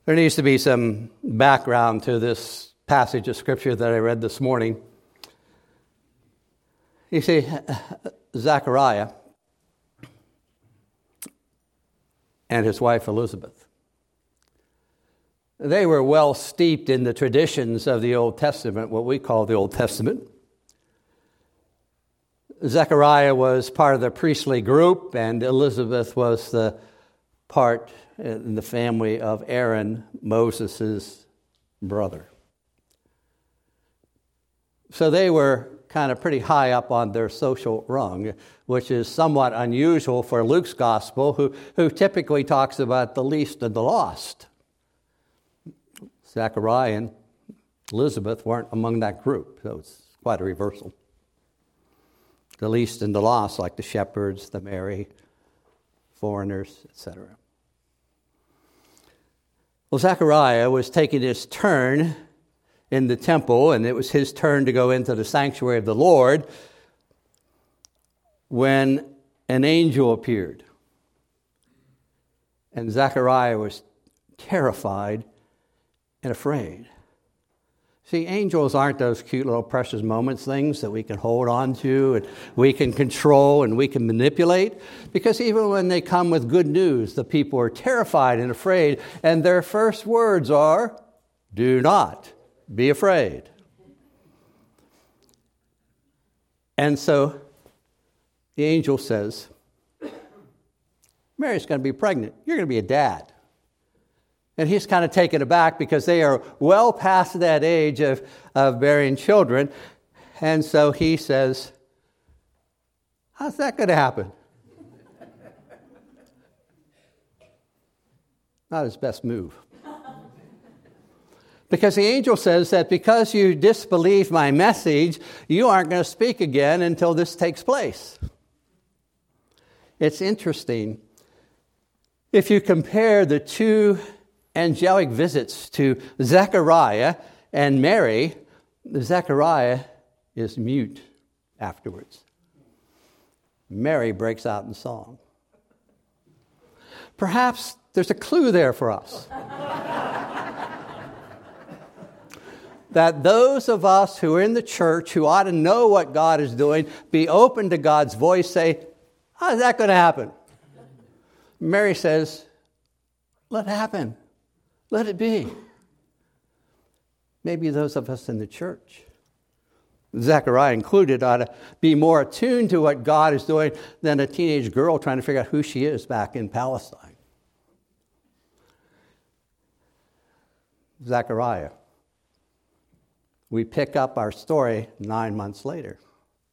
There needs to be some background to this passage of Scripture that I read this morning. You see, Zechariah and his wife Elizabeth, they were well steeped in the traditions of the Old Testament, what we call the Old Testament. Zechariah was part of the priestly group, and Elizabeth was the part in the family of Aaron, Moses' brother. So they were kind of pretty high up on their social rung, which is somewhat unusual for Luke's gospel, who typically talks about the least and the lost. Zechariah and Elizabeth weren't among that group, so it's quite a reversal. The least and the lost, like the shepherds, the merry, foreigners, etc. Well, Zechariah was taking his turn in the temple, and it was his turn to go into the sanctuary of the Lord when an angel appeared. And Zechariah was terrified and afraid. See, angels aren't those cute little precious moments, things that we can hold on to and we can control and we can manipulate. Because even when they come with good news, the people are terrified and afraid, and their first words are, "Do not be afraid." And so the angel says, Mary's going to be pregnant. You're going to be a dad. And he's kind of taken aback because they are well past that age of bearing children. And so he says, how's that going to happen? Not his best move. Because the angel says that because you disbelieve my message, you aren't going to speak again until this takes place. It's interesting. If you compare the two angelic visits to Zechariah and Mary, Zechariah is mute afterwards. Mary breaks out in song. Perhaps there's a clue there for us. That those of us who are in the church, who ought to know what God is doing, be open to God's voice, say, how's that going to happen? Mary says, let it happen. Let it be. Maybe those of us in the church, Zechariah included, ought to be more attuned to what God is doing than a teenage girl trying to figure out who she is back in Palestine. Zechariah. We pick up our story 9 months later.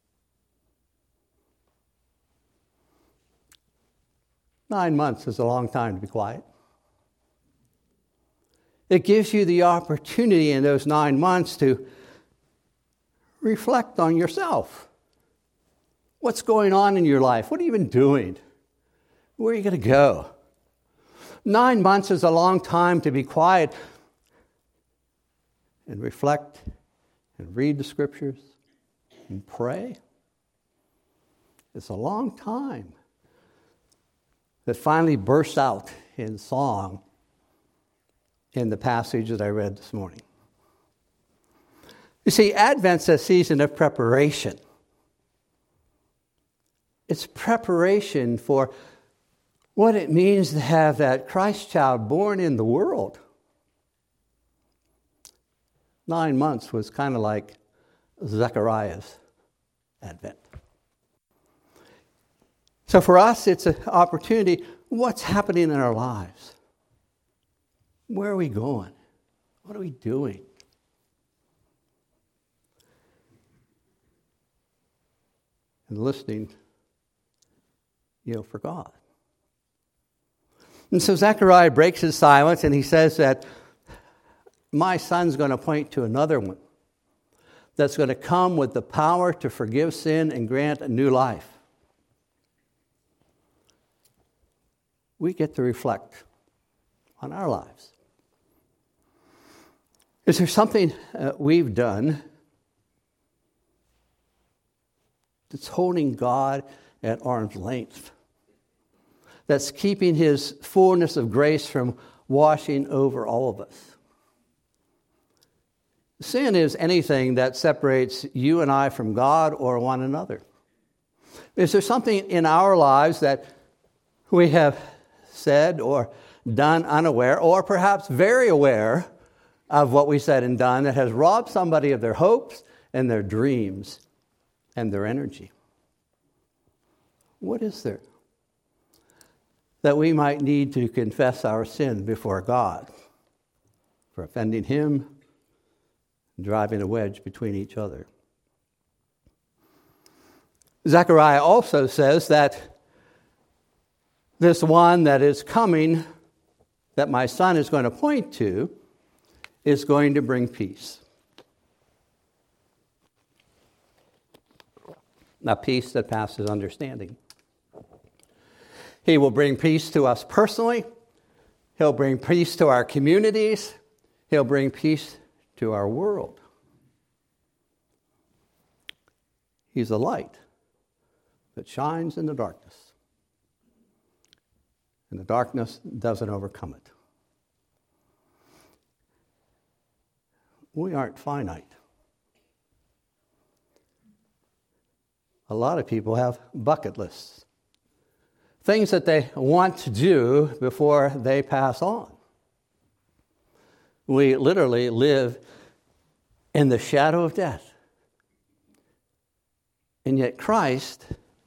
Nine months is a long time to be quiet. It gives you the opportunity in those 9 months to reflect on yourself. What's going on in your life? What have you been doing? Where are you going to go? 9 months is a long time to be quiet and reflect and read the Scriptures and pray. It's a long time that finally bursts out in song in the passage that I read this morning. You see, Advent's a season of preparation. It's preparation for what it means to have that Christ child born in the world. 9 months was kind of like Zechariah's Advent. So for us, it's an opportunity. What's happening in our lives? Where are we going? What are we doing? And listening, for God. And so Zechariah breaks his silence and he says that my son's going to point to another one that's going to come with the power to forgive sin and grant a new life. We get to reflect on our lives. Is there something we've done that's holding God at arm's length? That's keeping His fullness of grace from washing over all of us. Sin is anything that separates you and I from God or one another. Is there something in our lives that we have said or done unaware, or perhaps very aware of what we said and done, that has robbed somebody of their hopes and their dreams and their energy? What is there that we might need to confess our sin before God for offending Him, driving a wedge between each other? Zechariah also says that this one that is coming, that my son is going to point to, is going to bring peace. A peace that passes understanding. He will bring peace to us personally. He'll bring peace to our communities. He'll bring peace to our world. He's a light that shines in the darkness. And the darkness doesn't overcome it. We aren't finite. A lot of people have bucket lists. Things that they want to do before they pass on. We literally live in the shadow of death. And yet Christ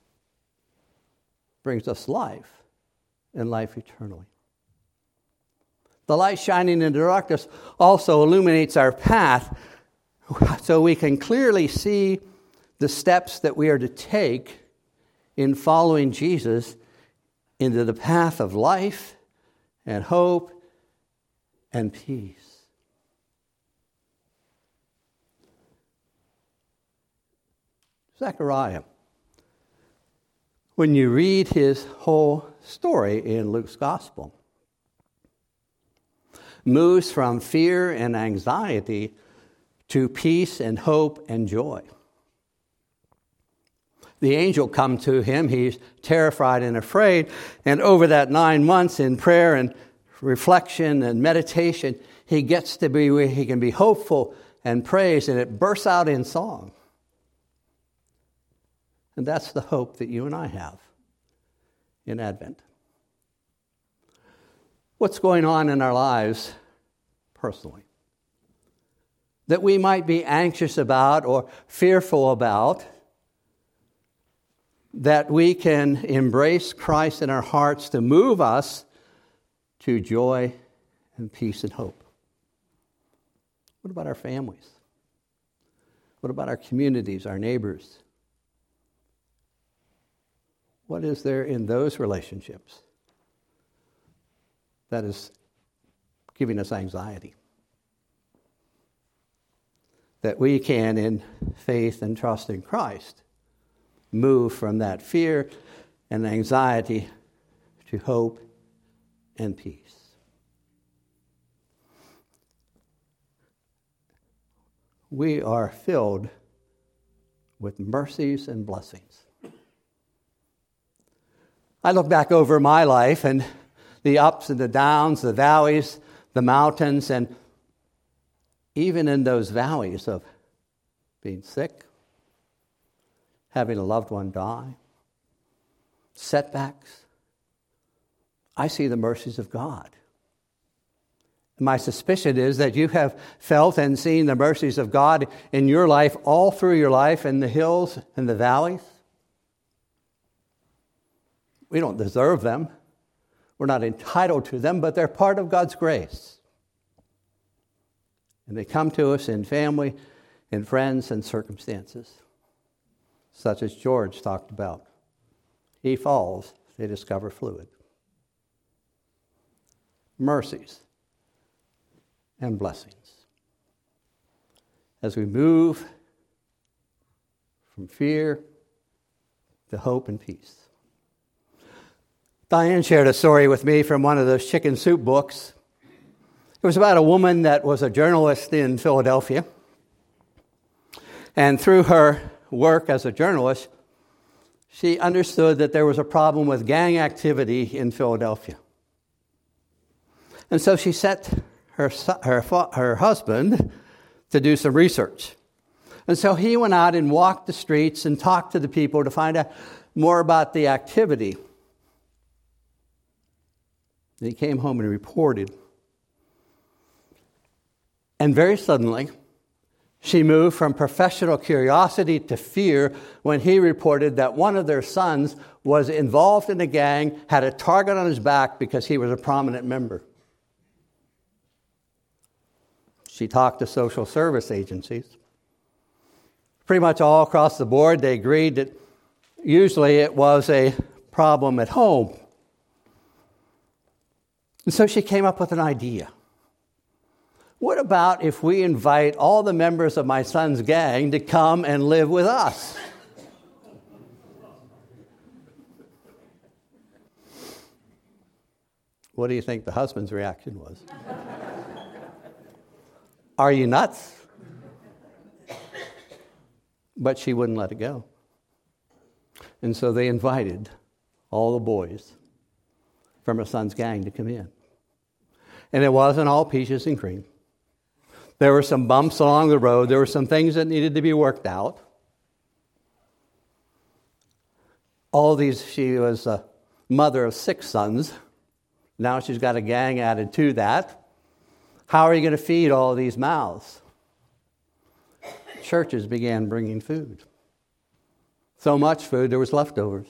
brings us life and life eternally. The light shining in the darkness also illuminates our path so we can clearly see the steps that we are to take in following Jesus into the path of life and hope and peace. Zechariah, when you read his whole story in Luke's gospel, moves from fear and anxiety to peace and hope and joy. The angel comes to him. He's terrified and afraid. And over that 9 months in prayer and reflection and meditation, he gets to be where he can be hopeful and praise, and it bursts out in song. And that's the hope that you and I have in Advent. What's going on in our lives personally that we might be anxious about or fearful about, that we can embrace Christ in our hearts to move us to joy and peace and hope? What about our families? What about our communities, our neighbors? What is there in those relationships that is giving us anxiety? That we can, in faith and trust in Christ, move from that fear and anxiety to hope and peace. We are filled with mercies and blessings. I look back over my life and the ups and the downs, the valleys, the mountains, and even in those valleys of being sick, having a loved one die, setbacks, I see the mercies of God. My suspicion is that you have felt and seen the mercies of God in your life, all through your life, in the hills and the valleys. We don't deserve them. We're not entitled to them, but they're part of God's grace. And they come to us in family, in friends, and circumstances, such as George talked about. He falls, they discover fluid. Mercies and blessings. As we move from fear to hope and peace. Diane shared a story with me from one of those chicken soup books. It was about a woman that was a journalist in Philadelphia. And through her work as a journalist, she understood that there was a problem with gang activity in Philadelphia. And so she set her husband to do some research. And so he went out and walked the streets and talked to the people to find out more about the activity. And he came home and reported. And very suddenly, she moved from professional curiosity to fear when he reported that one of their sons was involved in a gang, had a target on his back because he was a prominent member. She talked to social service agencies. Pretty much all across the board, they agreed that usually it was a problem at home. And so she came up with an idea. What about if we invite all the members of my son's gang to come and live with us? What do you think the husband's reaction was? Are you nuts? But she wouldn't let it go. And so they invited all the boys from her son's gang to come in. And it wasn't all peaches and cream. There were some bumps along the road. There were some things that needed to be worked out. She was a mother of 6 sons. Now she's got a gang added to that. How are you going to feed all these mouths? Churches began bringing food. So much food, there was leftovers.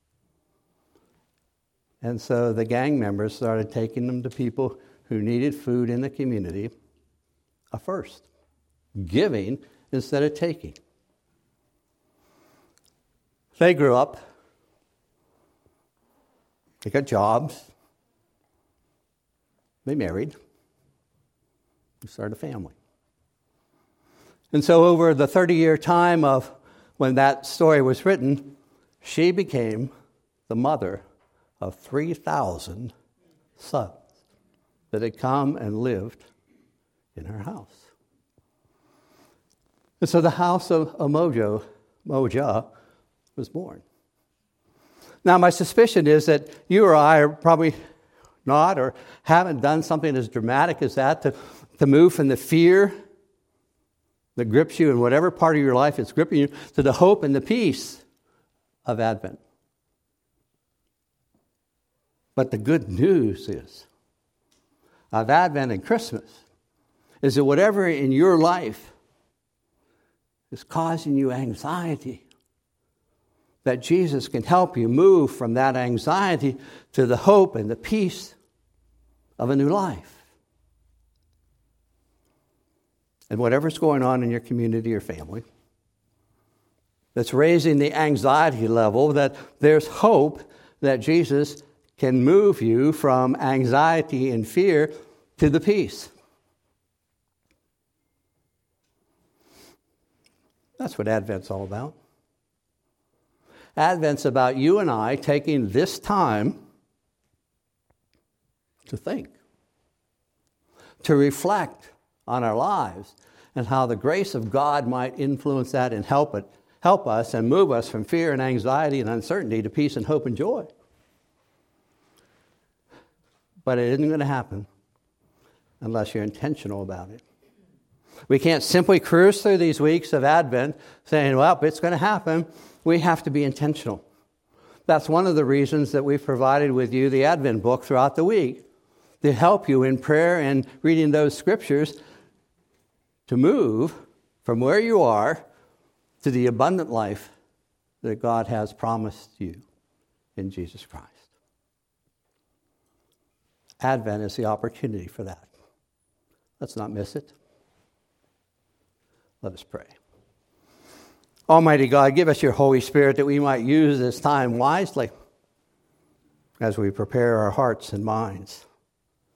And so the gang members started taking them to people who needed food in the community first. Giving instead of taking. They grew up. They got jobs. They married. They started a family. And so over the 30-year time of when that story was written, she became the mother of 3,000 sons that had come and lived in her house. And so the house of Moja was born. Now, my suspicion is that you or I are probably not or haven't done something as dramatic as that to move from the fear that grips you in whatever part of your life is gripping you to the hope and the peace of Advent. But the good news of Advent and Christmas is that whatever in your life is causing you anxiety, that Jesus can help you move from that anxiety to the hope and the peace of a new life. And whatever's going on in your community or family that's raising the anxiety level, that there's hope that Jesus can move you from anxiety and fear to the peace. That's what Advent's all about. Advent's about you and I taking this time to think, to reflect on our lives and how the grace of God might influence that and help us and move us from fear and anxiety and uncertainty to peace and hope and joy. But it isn't going to happen unless you're intentional about it. We can't simply cruise through these weeks of Advent saying, well, it's going to happen. We have to be intentional. That's one of the reasons that we've provided with you the Advent book throughout the week, to help you in prayer and reading those scriptures to move from where you are to the abundant life that God has promised you in Jesus Christ. Advent is the opportunity for that. Let's not miss it. Let us pray. Almighty God, give us your Holy Spirit that we might use this time wisely as we prepare our hearts and minds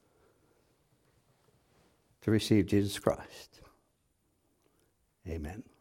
to receive Jesus Christ. Amen.